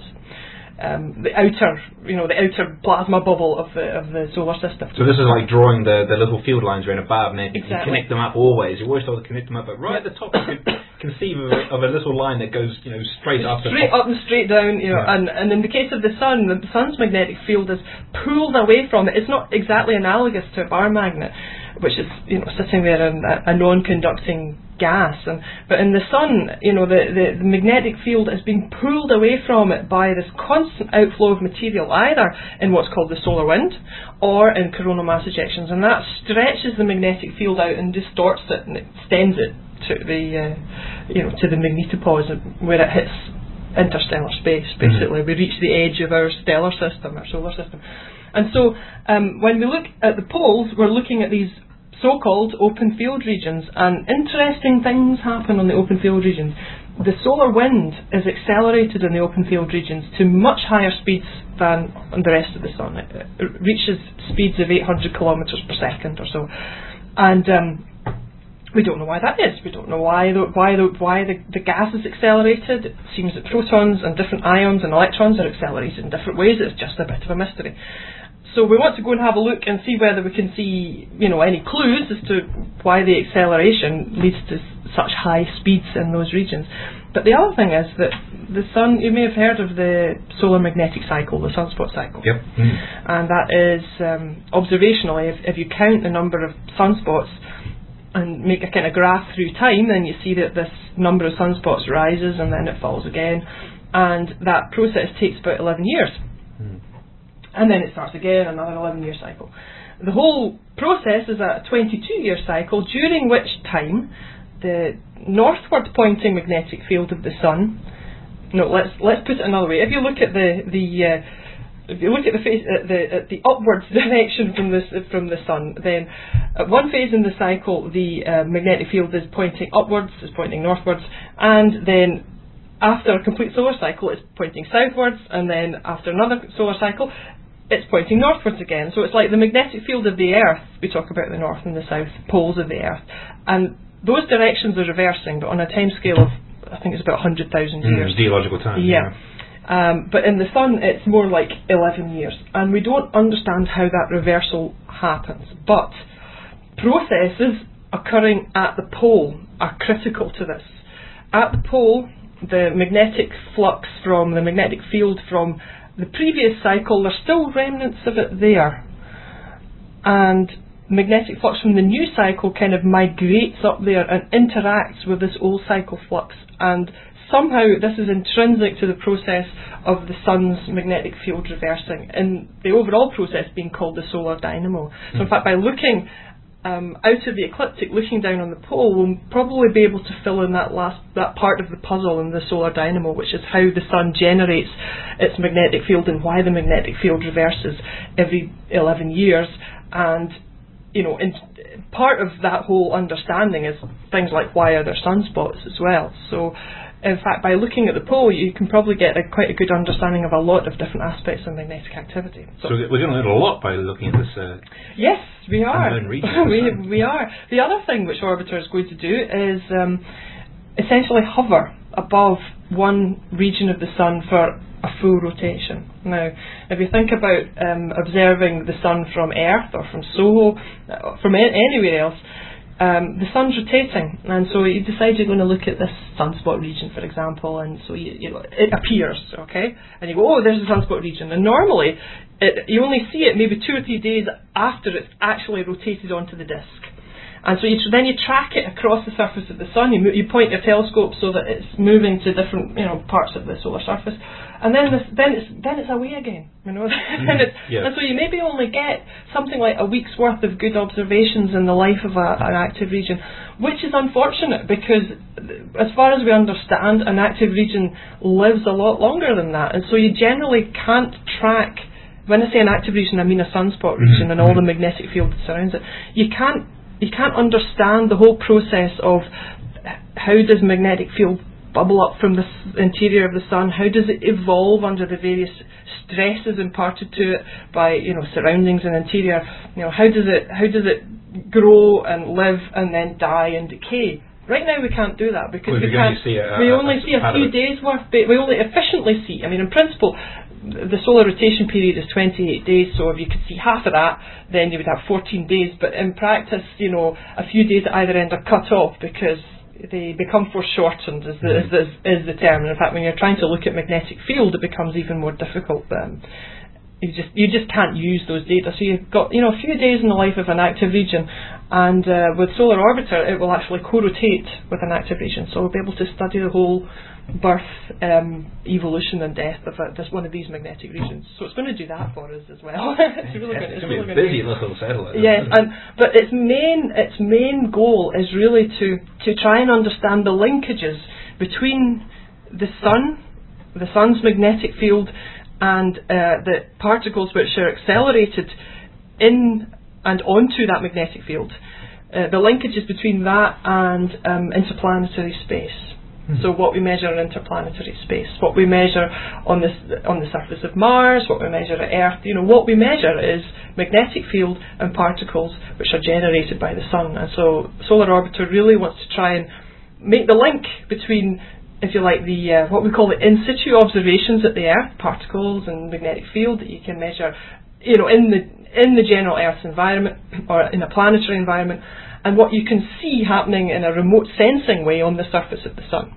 Um, the outer, you know, the outer plasma bubble of the of the solar system. So this is like drawing the, the little field lines around a barb net. You Exactly. can connect them up always. You always told to connect them up, but right at the top you can conceive of a, of a little line that goes, you know, straight up. Straight the top. up and straight down, you know, Yeah. and, and in the case of the sun, the sun's magnetic field is pulled away from it. It's not exactly analogous to a bar magnet, which is, you know, sitting there in a, a non-conducting gas, and but in the sun, you know, the, the, the magnetic field is being pulled away from it by this constant outflow of material, either in what's called the solar wind or in coronal mass ejections, and that stretches the magnetic field out and distorts it and extends it to the uh, you know, to the magnetopause where it hits interstellar space. Basically, mm-hmm. we reach the edge of our stellar system, our solar system, and so um, when we look at the poles, we're looking at these so-called open field regions, and interesting things happen on the open field regions. The solar wind is accelerated in the open field regions to much higher speeds than on the rest of the sun. It, it reaches speeds of eight hundred kilometres per second or so, and um, we don't know why that is. We don't know why the, why the, why the, the gas is accelerated. It seems that protons and different ions and electrons are accelerated in different ways. It's just a bit of a mystery. So we want to go and have a look and see whether we can see, you know, any clues as to why the acceleration leads to such high speeds in those regions. But the other thing is that the sun, you may have heard of the solar magnetic cycle, the sunspot cycle. Yep. Mm. And that is, um, observationally, if, if you count the number of sunspots and make a kind of graph through time, then you see that this number of sunspots rises and then it falls again. And that process takes about eleven years. Mm. And then it starts again, another eleven year cycle. The whole process is a twenty-two year cycle, during which time the northward pointing magnetic field of the sun, no, let's let's put it another way. If you look at the the uh, if you look at the face at the at the upwards direction from this from the sun, then at one phase in the cycle the uh, magnetic field is pointing upwards, is pointing northwards, and then after a complete solar cycle it's pointing southwards, and then after another solar cycle it's pointing northwards again. So it's like the magnetic field of the Earth. We talk about the north and the south poles of the Earth, and those directions are reversing, but on a time scale of, I think it's about one hundred thousand years. Mm, geological time. Yeah. yeah. Um, but in the sun it's more like eleven years, and we don't understand how that reversal happens. But processes occurring at the pole are critical to this. At the pole, the magnetic flux from the magnetic field from the previous cycle, there's still remnants of it there, and magnetic flux from the new cycle kind of migrates up there and interacts with this old cycle flux, and somehow this is intrinsic to the process of the sun's magnetic field reversing, and the overall process being called the solar dynamo. So in fact, by looking Um, out of the ecliptic, looking down on the pole, we'll probably be able to fill in that last that part of the puzzle in the solar dynamo, which is how the sun generates its magnetic field and why the magnetic field reverses every eleven years. And you know, in, part of that whole understanding is things like why are there sunspots as well. So in fact, by looking at the pole, you can probably get a, quite a good understanding of a lot of different aspects of magnetic activity. So, so we're going to learn a lot by looking at this. Uh, yes, we are. we we are. The other thing which Orbiter is going to do is um, essentially hover above one region of the sun for a full rotation. Now, if you think about um, observing the sun from Earth or from SOHO, uh, from a- anywhere else. Um, the sun's rotating, and so you decide you're going to look at this sunspot region, for example, and so you, you know, it appears, okay, and you go, oh, there's a sunspot region, and normally it, you only see it maybe two or three days after it's actually rotated onto the disk, And so you tr- then you track it across the surface of the sun. You, mo- you point your telescope so that it's moving to different, you know, parts of the solar surface, and then this, then it's then it's away again. You know, and, it's, Yeah. and so you maybe only get something like a week's worth of good observations in the life of a, an active region, which is unfortunate because, as far as we understand, an active region lives a lot longer than that, and so you generally can't track. When I say an active region, I mean a sunspot region and all the magnetic field that surrounds it. You can't you can't understand the whole process of how does magnetic field bubble up from the s- interior of the sun. How does it evolve under the various stresses imparted to it by, you know, surroundings and interior? You know, how does it how does it grow and live and then die and decay? Right now we can't do that because Well, we we can't. only see a- we a- only a see a part few of it. days worth. But we only efficiently see. I mean, in principle, the solar rotation period is twenty-eight days. So if you could see half of that, then you would have fourteen days. But in practice, you know, a few days at either end are cut off because they become foreshortened, is the, is, the, is the term. And in fact, when you're trying to look at magnetic field, it becomes even more difficult. Um, you just you just can't use those data. So you've got, you know, a few days in the life of an active region, and uh, with Solar Orbiter, it will actually co-rotate with an active region. So we'll be able to study the whole birth, um, evolution, and death of a, this one of these magnetic regions. So it's going to do that for us as well. it's really going, It's it's going to really be a going to busy be little satellite. Yes, isn't it? and but its main its main goal is really to to try and understand the linkages between the sun, the sun's magnetic field, and uh, the particles which are accelerated in and onto that magnetic field. Uh, the linkages between that and um, interplanetary space. So what we measure in interplanetary space, what we measure on the on the surface of Mars, what we measure at Earth, you know, what we measure is magnetic field and particles which are generated by the sun. And so Solar Orbiter really wants to try and make the link between, if you like, the uh, what we call the in situ observations at the Earth, particles and magnetic field that you can measure, you know, in the in the general Earth's environment or in a planetary environment, and what you can see happening in a remote sensing way on the surface of the sun.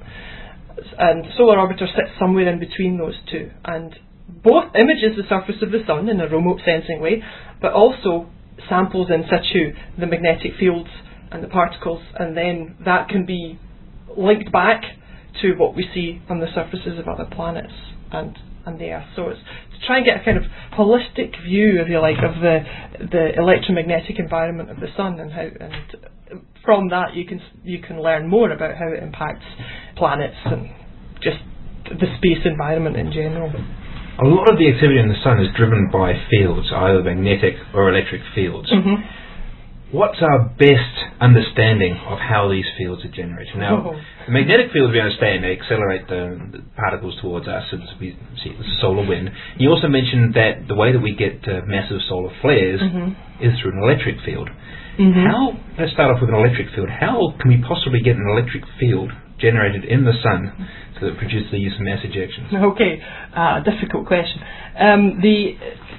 And Solar Orbiter sits somewhere in between those two, and both images the surface of the sun in a remote sensing way, but also samples in situ the magnetic fields and the particles, and then that can be linked back to what we see on the surfaces of other planets and and the Earth. So it's to try and get a kind of holistic view, if you like, of the the electromagnetic environment of the sun, and how, and from that you can you can learn more about how it impacts planets and just the space environment in general. A lot of the activity in the sun is driven by fields, either magnetic or electric fields. Mm-hmm. What's our best understanding of how these fields are generated? Now, Oh. the magnetic fields, we understand, they accelerate the, the particles towards us, as we see the solar wind. You also mentioned that the way that we get uh, massive solar flares Mm-hmm. is through an electric field. Mm-hmm. How, let's start off with an electric field. How can we possibly get an electric field generated in the sun so that it produces these mass ejections? Okay, uh, difficult question. Um, the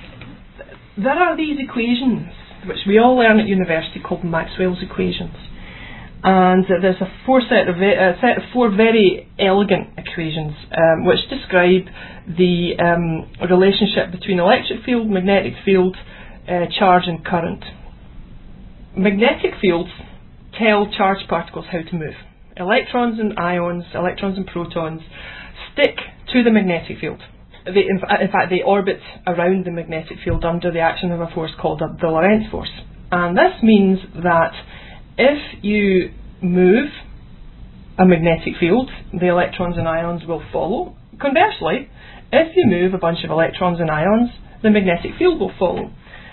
there are these equations which we all learn at university called Maxwell's equations, and uh, there's a four set of ve- a set of four very elegant equations um, which describe the um, relationship between electric field, magnetic field, uh, charge, and current. Magnetic fields tell charged particles how to move. Electrons and ions, electrons and protons stick to the magnetic field. They, in, fa- in fact, they orbit around the magnetic field under the action of a force called the Lorentz force. And this means that if you move a magnetic field, the electrons and ions will follow. Conversely, if you move a bunch of electrons and ions, the magnetic field will follow.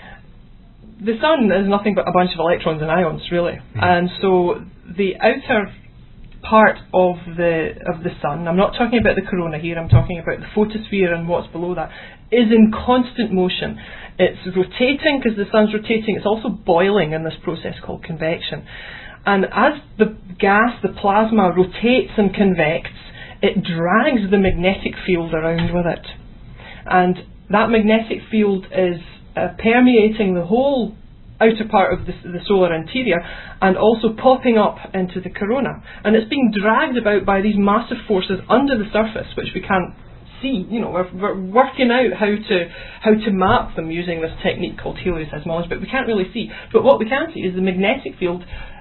The sun is nothing but a bunch of electrons and ions, really. Mm-hmm. And so the outer part of the of the sun, I'm not talking about the corona here, I'm talking about the photosphere and what's below that, is in constant motion. It's rotating because the sun's rotating, it's also boiling in this process called convection. And as the gas, the plasma, rotates and convects, it drags the magnetic field around with it. And that magnetic field is uh, permeating the whole outer part of the, the solar interior and also popping up into the corona. And it's being dragged about by these massive forces under the surface, which we can't see. You know, we're, we're working out how to how to map them using this technique called helioseismology, but we can't really see. But what we can see is the magnetic field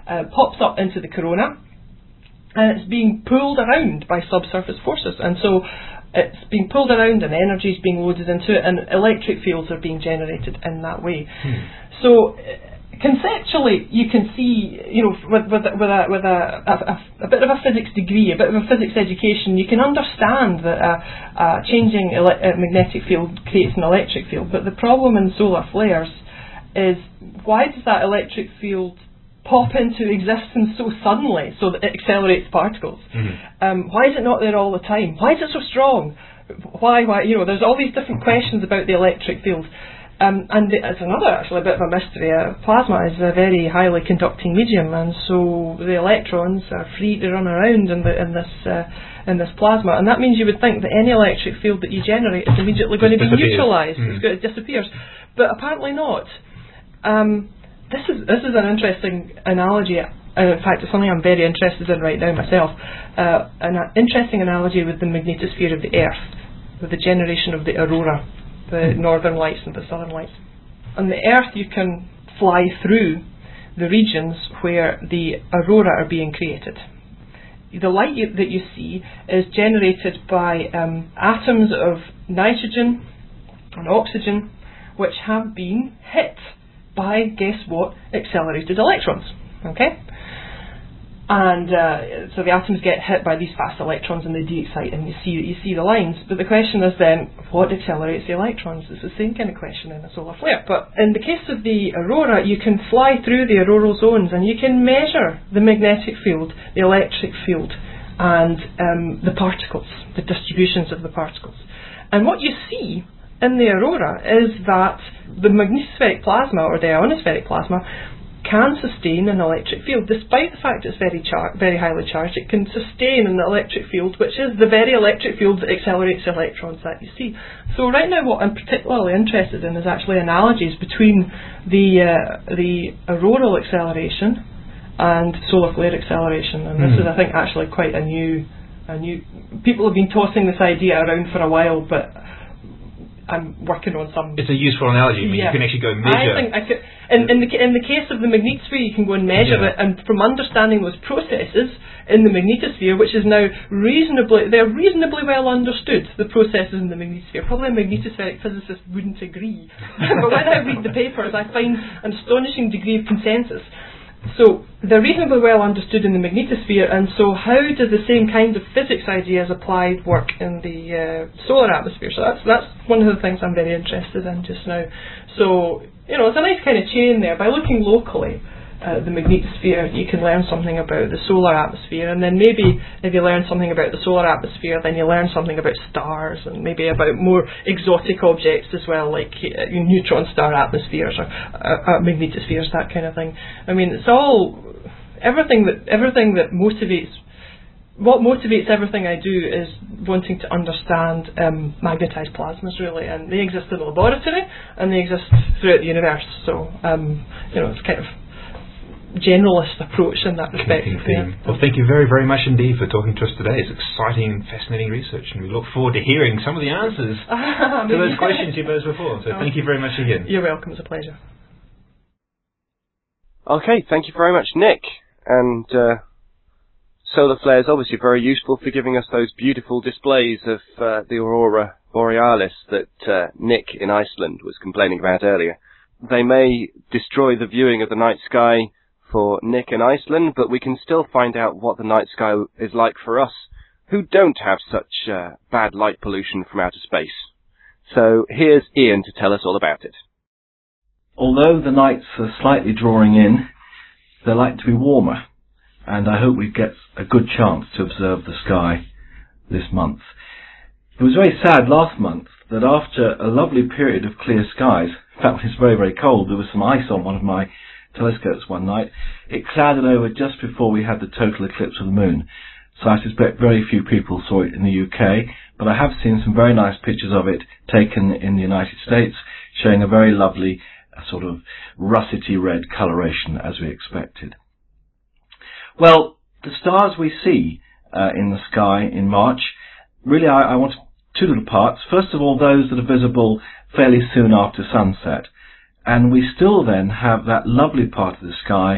uh, pops up into the corona, and it's being pulled around by subsurface forces. And so it's being pulled around and energy is being loaded into it, and electric fields are being generated in that way. Hmm. So conceptually, you can see, you know, with, with, with, a, with a, a, a bit of a physics degree, a bit of a physics education, you can understand that a, a changing ele- a magnetic field creates an electric field. But the problem in solar flares is, why does that electric field pop into existence so suddenly, so that it accelerates particles? Mm-hmm. Um, why is it not there all the time? Why is it so strong? Why, why, you know, there's all these different questions about the electric field. Um, and it's another, actually, a bit of a mystery. Uh, plasma is a very highly conducting medium, and so the electrons are free to run around in, the, in this uh, in this plasma, and that means you would think that any electric field that you generate is immediately going to be neutralised. Mm. It disappears, but apparently not. Um, this is this is an interesting analogy. And in fact, it's something I'm very interested in right now myself. Uh, an interesting analogy with the magnetosphere of the Earth, with the generation of the aurora, the northern lights and the southern lights. On the Earth, you can fly through the regions where the aurora are being created. The light you, that you see is generated by um, atoms of nitrogen and oxygen, which have been hit by, guess what, accelerated electrons. Okay? And uh, so the atoms get hit by these fast electrons and they de-excite, and you see you see the lines. But the question is then, what accelerates the electrons? It's the same kind of question in a solar flare. But in the case of the aurora, you can fly through the auroral zones and you can measure the magnetic field, the electric field, and um, the particles, the distributions of the particles. And what you see in the aurora is that the magnetospheric plasma, or the ionospheric plasma, can sustain an electric field, despite the fact it's very char- very highly charged. It can sustain an electric field, which is the very electric field that accelerates the electrons that you see. So right now, what I'm particularly interested in is actually analogies between the uh, the auroral acceleration and solar flare acceleration, and this mm. is, I think, actually quite a new a new. People have been tossing this idea around for a while, but I'm working on some. It's a useful analogy. I mean, yeah. You can actually go measure. I think I could. In, in the in the case of the magnetosphere, you can go and measure yeah. it, and from understanding those processes in the magnetosphere, which is now reasonably, they're reasonably well understood. The processes in the magnetosphere. Probably a magnetospheric physicist wouldn't agree, but when I read the papers, I find an astonishing degree of consensus. So they're reasonably well understood in the magnetosphere, and so how do the same kind of physics ideas applied work in the uh, solar atmosphere? So that's that's one of the things I'm very interested in just now. So, you know, it's a nice kind of chain there. By looking locally at the magnetosphere, you can learn something about the solar atmosphere, and then maybe if you learn something about the solar atmosphere, then you learn something about stars, and maybe about more exotic objects as well, like uh, neutron star atmospheres or uh, uh, magnetospheres, that kind of thing. I mean, it's all everything that everything that motivates. What motivates everything I do is wanting to understand um, magnetized plasmas, really, and they exist in the laboratory and they exist throughout the universe. So, um, you know, it's kind of generalist approach in that respect. Yeah. Well, thank you very, very much indeed for talking to us today. It's exciting and fascinating research, and we look forward to hearing some of the answers to those questions you posed before. So, oh, thank you very much again. You're welcome. It's a pleasure. Okay, thank you very much, Nick. And uh, solar flare is obviously very useful for giving us those beautiful displays of uh, the aurora borealis that uh, Nick in Iceland was complaining about earlier. They may destroy the viewing of the night sky for Nick in Iceland, but we can still find out what the night sky is like for us, who don't have such uh, bad light pollution from outer space. So here's Ian to tell us all about it. Although the nights are slightly drawing in, they like to be warmer, and I hope we get a good chance to observe the sky this month. It was very sad last month that after a lovely period of clear skies, in fact when it was very, very cold, there was some ice on one of my telescopes one night, it clouded over just before we had the total eclipse of the moon. So I suspect very few people saw it in the U K, but I have seen some very nice pictures of it taken in the United States, showing a very lovely uh, sort of russety red coloration as we expected. Well, the stars we see uh, in the sky in March, really I, I want two little parts. First of all, those that are visible fairly soon after sunset. And we still then have that lovely part of the sky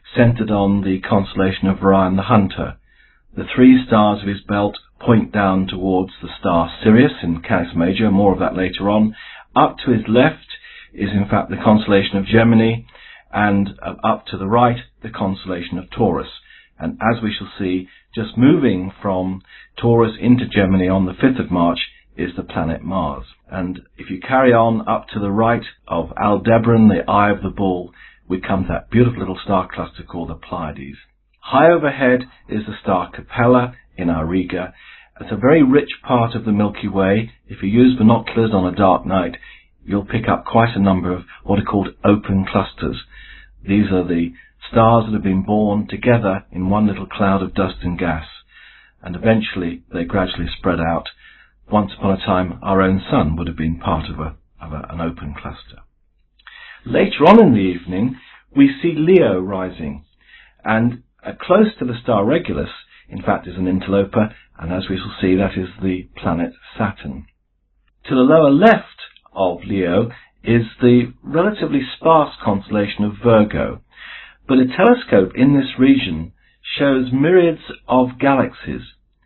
centred on the constellation of Orion the Hunter. The three stars of his belt point down towards the star Sirius in Canis Major, more of that later on. Up to his left is in fact the constellation of Gemini, and uh, up to the right the constellation of Taurus. And as we shall see, just moving from Taurus into Gemini on the fifth of March is the planet Mars. And if you carry on up to the right of Aldebaran, the Eye of the Bull, we come to that beautiful little star cluster called the Pleiades. High overhead is the star Capella in Auriga. It's a very rich part of the Milky Way. If you use binoculars on a dark night, you'll pick up quite a number of what are called open clusters. These are the stars that have been born together in one little cloud of dust and gas, and eventually they gradually spread out. Once upon a time, our own sun would have been part of, a, of a, an open cluster. Later on in the evening, we see Leo rising, and uh, close to the star Regulus, in fact, is an interloper, and as we shall see, that is the planet Saturn. To the lower left of Leo is the relatively sparse constellation of Virgo, but a telescope in this region shows myriads of galaxies.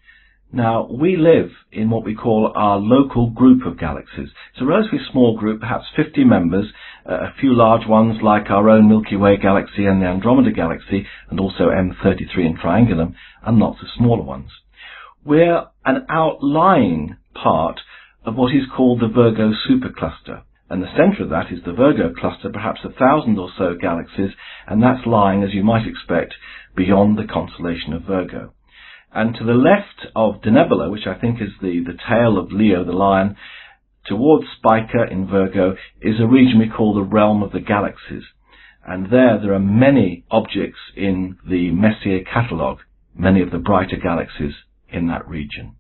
Now, we live in what we call our local group of galaxies. It's a relatively small group, perhaps fifty members, uh, a few large ones like our own Milky Way galaxy and the Andromeda galaxy, and also M thirty-three and Triangulum, and lots of smaller ones. We're an outlying part of what is called the Virgo supercluster, and the centre of that is the Virgo cluster, perhaps a thousand or so galaxies, and that's lying, as you might expect, beyond the constellation of Virgo. And to the left of Denebola, which I think is the, the tail of Leo the lion, towards Spica in Virgo, is a region we call the realm of the galaxies. And there, there are many objects in the Messier catalogue, many of the brighter galaxies in that region.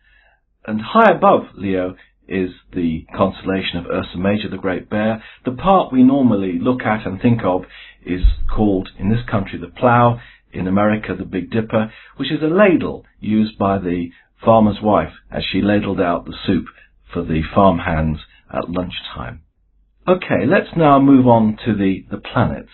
And high above Leo is the constellation of Ursa Major, the Great Bear. The part we normally look at and think of is called, in this country, the Plough, in America, the Big Dipper, which is a ladle used by the farmer's wife as she ladled out the soup for the farm hands at lunchtime. Okay, let's now move on to the, the planets.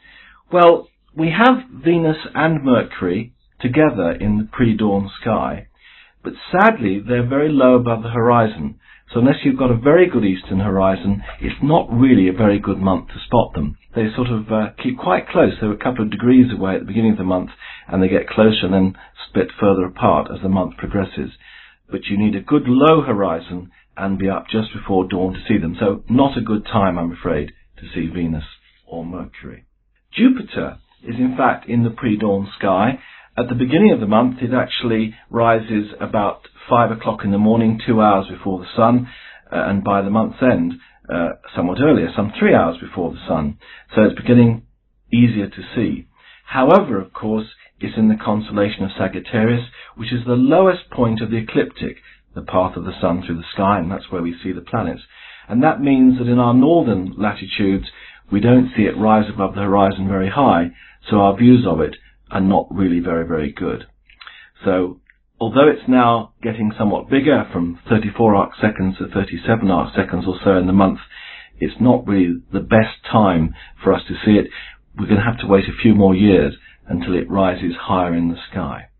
Well, we have Venus and Mercury together in the pre-dawn sky, but sadly they're very low above the horizon. So unless you've got a very good eastern horizon, it's not really a very good month to spot them. They sort of uh, keep quite close. They're a couple of degrees away at the beginning of the month, and they get closer and then split further apart as the month progresses. But you need a good low horizon and be up just before dawn to see them. So not a good time, I'm afraid, to see Venus or Mercury. Jupiter is in fact in the pre-dawn sky. At the beginning of the month, it actually rises about five o'clock in the morning, two hours before the sun, uh, and by the month's end, uh, somewhat earlier, some three hours before the sun. So it's beginning easier to see. However, of course, it's in the constellation of Sagittarius, which is the lowest point of the ecliptic, the path of the sun through the sky, and that's where we see the planets. And that means that in our northern latitudes, we don't see it rise above the horizon very high, so our views of it are not really very, very good. So, although it's now getting somewhat bigger, from thirty-four arc seconds to thirty-seven arc seconds or so in the month, it's not really the best time for us to see it. We're going to have to wait a few more years until it rises higher in the sky.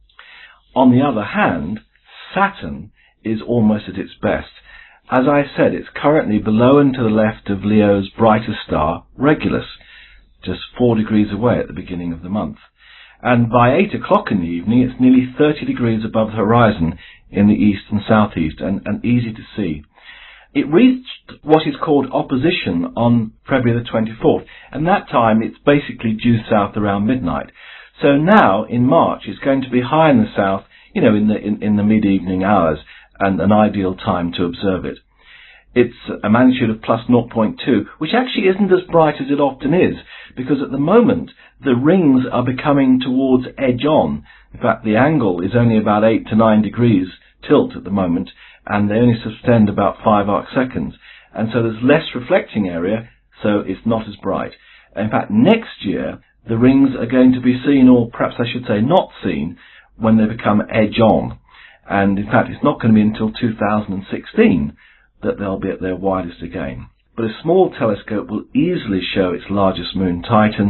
On the other hand, Saturn is almost at its best. As I said, it's currently below and to the left of Leo's brightest star, Regulus, just four degrees away at the beginning of the month. And by eight o'clock in the evening, it's nearly thirty degrees above the horizon in the east and southeast, and, and easy to see. It reached what is called opposition on February the twenty-fourth, and that time it's basically due south around midnight. So now, in March, it's going to be high in the south, you know, in the, in, in the mid-evening hours, and an ideal time to observe it. It's a magnitude of plus zero point two, which actually isn't as bright as it often is, because at the moment the rings are becoming towards edge-on. In fact, the angle is only about eight to nine degrees tilt at the moment, and they only subtend about five arc seconds. And so there's less reflecting area, so it's not as bright. In fact, next year the rings are going to be seen, or perhaps I should say not seen, when they become edge-on. And in fact, it's not going to be until two thousand sixteen that they'll be at their widest again. But a small telescope will easily show its largest moon, Titan,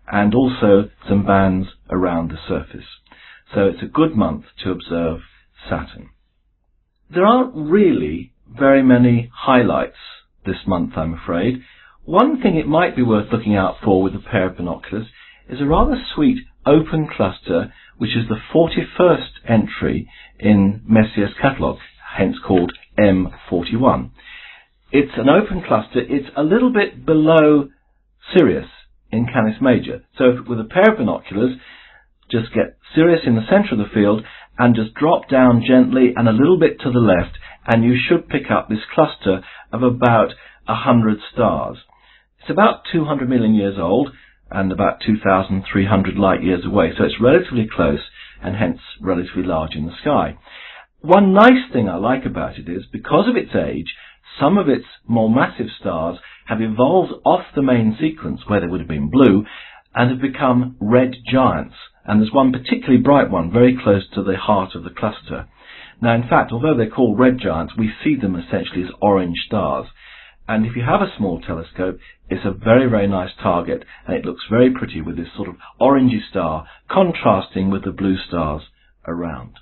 and also some bands around the surface. So it's a good month to observe Saturn. There aren't really very many highlights this month, I'm afraid. One thing it might be worth looking out for with a pair of binoculars is a rather sweet open cluster, which is the forty-first entry in Messier's catalogue, hence called M forty-one. It's an open cluster. It's a little bit below Sirius in Canis Major. So if, with a pair of binoculars, just get Sirius in the centre of the field and just drop down gently and a little bit to the left, and you should pick up this cluster of about one hundred stars. It's about two hundred million years old and about two thousand three hundred light years away, so it's relatively close and hence relatively large in the sky. One nice thing I like about it is, because of its age, some of its more massive stars have evolved off the main sequence, where they would have been blue, and have become red giants. And there's one particularly bright one very close to the heart of the cluster. Now, in fact, although they're called red giants, we see them essentially as orange stars. And if you have a small telescope, it's a very, very nice target, and it looks very pretty with this sort of orangey star contrasting with the blue stars around.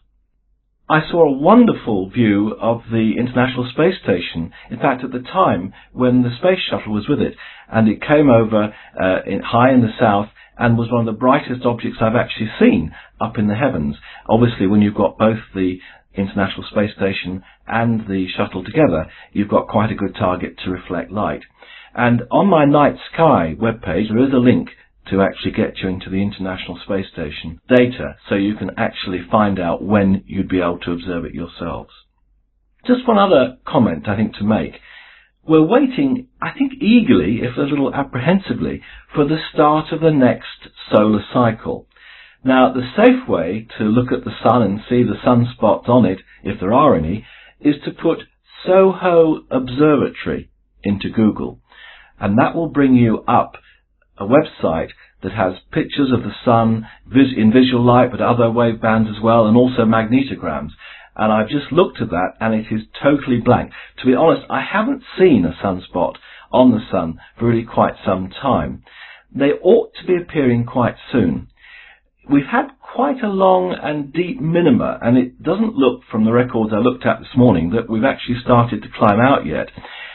I saw a wonderful view of the International Space Station, in fact at the time when the Space Shuttle was with it, and it came over uh, in, high in the south and was one of the brightest objects I've actually seen up in the heavens. Obviously, when you've got both the International Space Station and the shuttle together, you've got quite a good target to reflect light. And on my Night Sky webpage, there is a link to actually get you into the International Space Station data, so you can actually find out when you'd be able to observe it yourselves. Just one other comment I think to make. We're waiting, I think eagerly, if a little apprehensively, for the start of the next solar cycle. Now, the safe way to look at the sun and see the sunspots on it, if there are any, is to put Soho Observatory into Google. And that will bring you up a website that has pictures of the sun vis- in visual light, but other wave bands as well, and also magnetograms. And I've just looked at that, and it is totally blank. To be honest, I haven't seen a sunspot on the sun for really quite some time. They ought to be appearing quite soon. We've had quite a long and deep minima, and it doesn't look, from the records I looked at this morning, that we've actually started to climb out yet.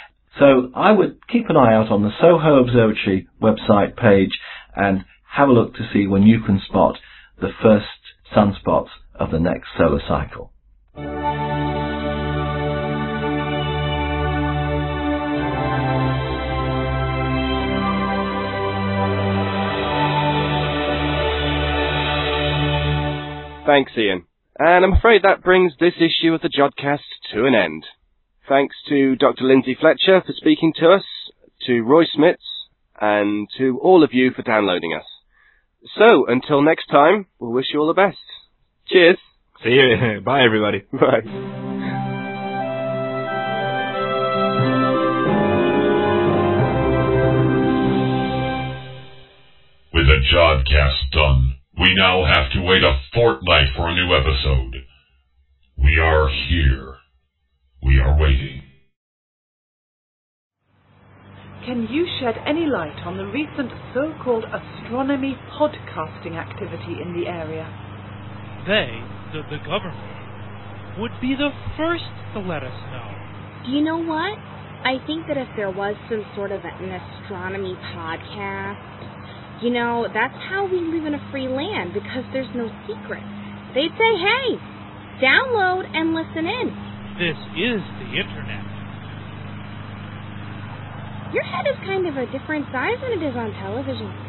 So I would keep an eye out on the Soho Observatory website page and have a look to see when you can spot the first sunspots of the next solar cycle. Thanks, Ian. And I'm afraid that brings this issue of the Jodcast to an end. Thanks to Doctor Lindsay Fletcher for speaking to us, to Roy Smits, and to all of you for downloading us. So, until next time, we'll wish you all the best. Cheers. See you. Bye, everybody. Bye. With the Jodcast done, we now have to wait a fortnight for a new episode. We are here. We are waiting. Can you shed any light on the recent so-called astronomy podcasting activity in the area? They, the, the government, would be the first to let us know. You know what? I think that if there was some sort of an astronomy podcast, you know, that's how we live in a free land, because there's no secret. They'd say, hey, download and listen in. This is the internet. Your head is kind of a different size than it is on television.